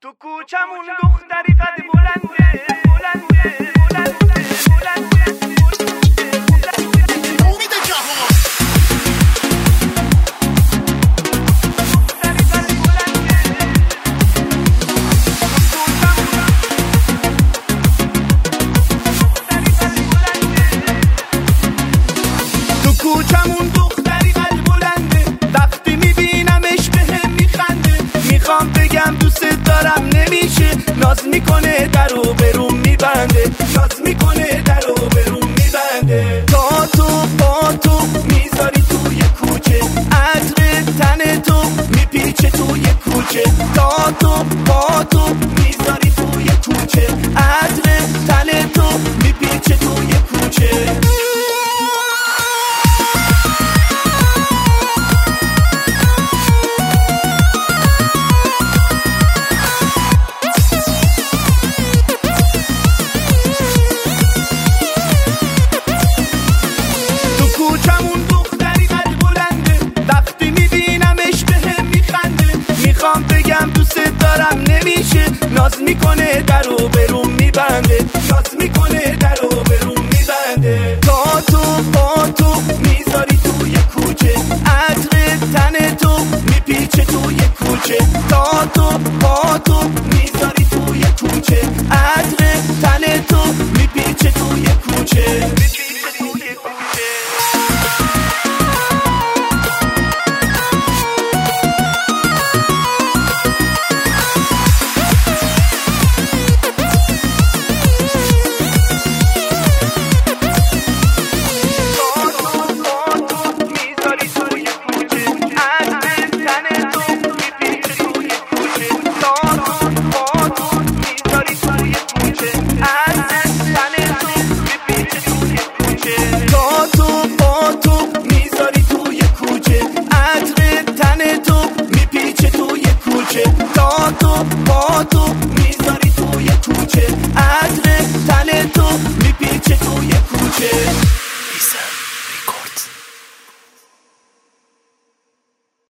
تو کوچمون دختری قد بلنده بلنده بلنده بلنده امید جهان تو کوچمون دختری قد بلنده وقتی میبینمش بهم میخنده میخوام بگم دوست دارم نمیشه ناز میکنه درو بروم میبنده ناز میکنه درو بروم میبنده تا تو با تو میذاری توی کوچه عطر تن تو میپیچه توی کوچه تا تو با تو میذاری توی کوچه عطر تن تو میپیچه توی کوچه کوچمون دختری قد بلنده وقتی میبینمش بهم میخنده میخوام بگم دوست دارم نمیشه ناز میکنه درو بروم میبنده ناز میکنه درو بروم میبنده تا تو با تو میذاری توی کوچه عطر تن تو میپیچه توی کوچه تا تو با تو میذاری توی کوچه عطر تن تو میپیچه توی کوچه تا تو با تو